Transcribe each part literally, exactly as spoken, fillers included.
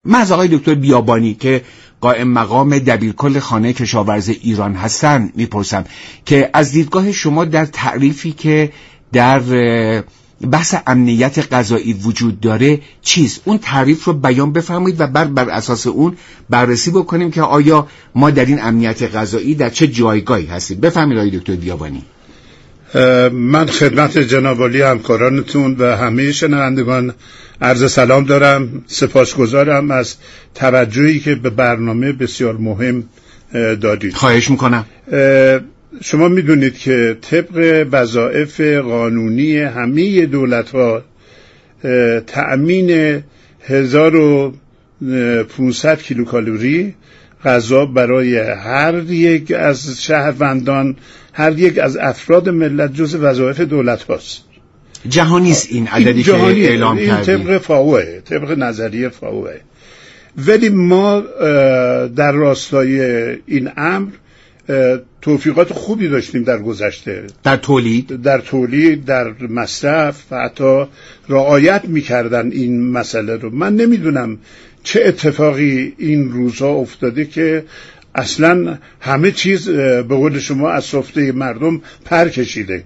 من از آقای دکتر بیابانی که قائم مقام دبیرکل خانه کشاورزی ایران هستن میپرسم که از دیدگاه شما در تعریفی که در بحث امنیت غذایی وجود داره چیست؟ اون تعریف رو بیان بفرمایید و بر بر اساس اون بررسی بکنیم که آیا ما در این امنیت غذایی در چه جایگاهی هستیم. بفرمایید آقای دکتر بیابانی. من خدمت جناب عالی همکارانتون و همه شنوندگان عرض سلام دارم. سپاسگزارم از توجهی که به برنامه بسیار مهم دادید. خواهش میکنم. شما میدونید که طبق وظایف قانونی همه دولت‌ها تأمین هزار و پانصد کیلوکالری غذا برای هر یک از شهروندان، هر یک از افراد ملت جز وظایف دولت هاست. جهانی است این عددی که اعلام این کردیم. طبق فاوه، طبق نظریه فاوه. ولی ما در راستای این امر توفیقات خوبی داشتیم در گذشته، در تولید در تولید در مصرف و حتی رعایت میکردن این مسئله رو. من نمیدونم چه اتفاقی این روزها افتاده که اصلا همه چیز به قول شما از سفره مردم پر کشیده.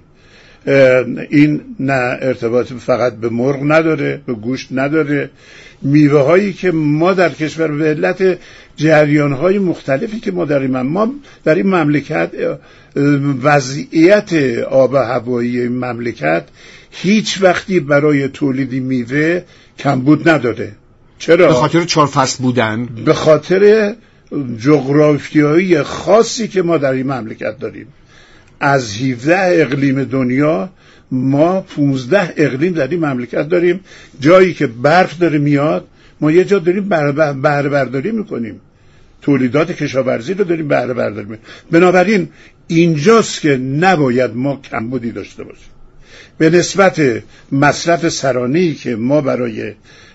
این نه ارتباط فقط به مرغ نداره، به گوشت نداره. میوه هایی که ما در کشور به علت جریان های مختلفی که ما داریم، ما در این مملکت وضعیت آب و هوایی این مملکت هیچ وقتی برای تولید میوه کمبود نداره. چرا؟ به خاطر چهار فصل بودن، به خاطر جغرافیایی خاصی که ما در این مملکت داریم. از هفده اقلیم دنیا ما پانزده اقلیم در این مملکت داریم. جایی که برف داره میاد ما یه جا داریم بهره برداری میکنیم، تولیدات کشاورزی رو داریم بهره برداری میکنیم. بنابراین اینجاست که نباید ما کمبودی داشته باشیم. به نسبت مصرف سرانه‌ای که ما برای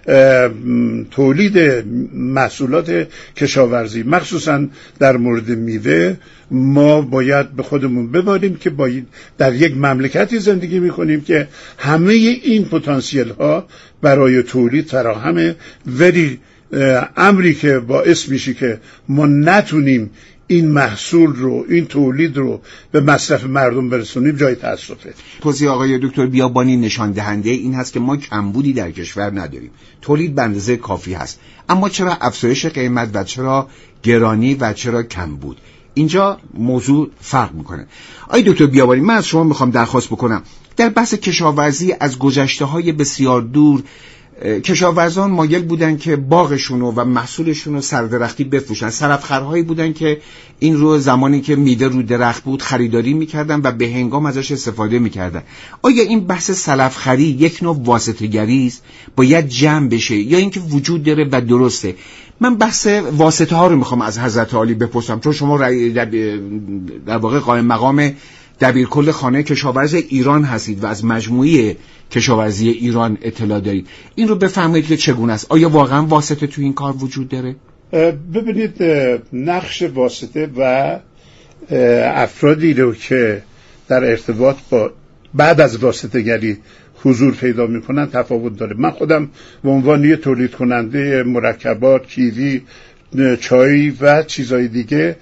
تولید محصولات کشاورزی مخصوصا در مورد میوه ما باید به خودمون بباریم که باید در یک مملکتی زندگی میکنیم که همه این پتانسیل ها برای تولید فراهمه، ولی امری که باعث میشه که ما نتونیم این محصول رو، این تولید رو به مصرف مردم برسونیم جای تأسفه. توضیح آقای دکتر بیابانی نشان دهنده این هست که ما کمبودی در کشور نداریم، تولید به اندازه کافی هست، اما چرا افزایش قیمت و چرا گرانی و چرا کمبود؟ اینجا موضوع فرق میکنه. آقای دکتر بیابانی، من از شما میخوام درخواست بکنم در بحث کشاورزی از گذشته‌های بسیار دور کشاورزان مایل بودن که باغشونو و محصولشونو سردرختی بفروشن. سلفخرهایی بودن که این رو زمانی که میوه رو درخت بود خریداری میکردن و به هنگام ازش استفاده میکردن. آیا این بحث سلفخری یک نوع واسطه‌گری است، باید جمع بشه، یا اینکه وجود داره و درسته؟ من بحث واسطه ها رو میخوام از حضرت عالی بپرسم، چون شما در واقع قائم مقام دبیرکل خانه کشاورزی ایران هستید و از مجموعه کشاورزی ایران اطلاع دارید. این رو بفهمید که چگونه است. آیا واقعا واسطه تو این کار وجود داره؟ ببینید، نقش واسطه و افرادی رو که در ارتباط با بعد از واسطه گری حضور پیدا میکنن تفاوت داره. من خودم به عنوان یه تولید کننده مرکبات، کیوی، چای و چیزهای دیگه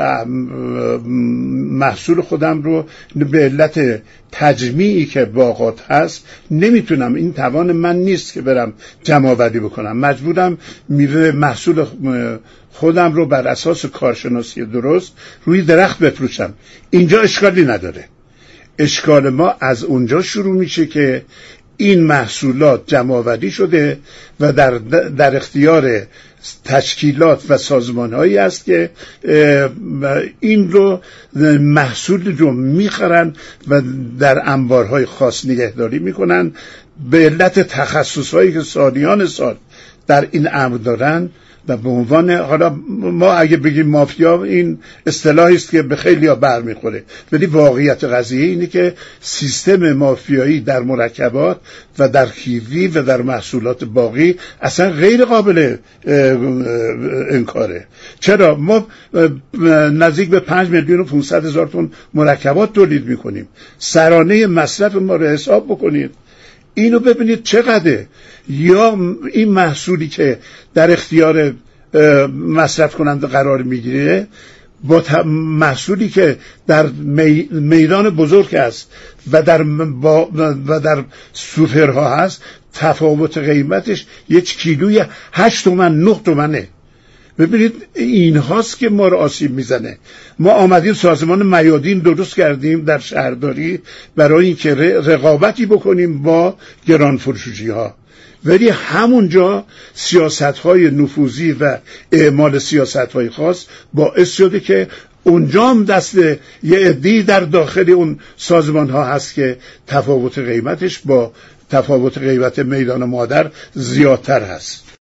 محصول خودم رو به علت تجمیعی که باغات هست نمیتونم، این توان من نیست که برم جمع آوری بکنم. مجبورم میوه محصول خودم رو بر اساس کارشناسی درست روی درخت بفروشم. اینجا اشکالی نداره. اشکال ما از اونجا شروع میشه که این محصولات جمع آوری شده و در در اختیار تشکیلات و سازمان‌هایی است که این رو محصول رو میخرن و در انبارهای خاص نگهداری میکنن. به علت تخصص‌هایی که سالیان سال در این امر دارن و به عنوان، حالا ما اگه بگیم مافیا این اصطلاحی است که به خیلی‌ها برمیخوره، ولی واقعیت قضیه اینه که سیستم مافیایی در مرکبات و در کیوی و در محصولات باقی اصلا غیر قابل انکاره. چرا؟ ما نزدیک به پنج میلیون و پانصد هزار تن مرکبات تولید میکنیم. سرانه مصرف ما رو حساب بکنید، اینو ببینید چقدره. یا این محصولی که در اختیار مصرف کننده قرار میگیره با محصولی که در می میدان بزرگ است و در با و در سوپرها هست، تفاوت قیمتش یک کیلوی هشت تومن نه تومنه. ببینید این هاست که ما رو آسیب میزنه. ما آمدیم سازمان میادین درست کردیم در شهرداری برای اینکه رقابتی بکنیم با گران فروشی ها، ولی همونجا سیاست‌های نفوذی و اعمال سیاست‌های خاص باعث شده که اونجا هم دست یه عده‌ای در داخل اون سازمان‌ها هست که تفاوت قیمتش با تفاوت قیمت میدان مادر زیادتر هست.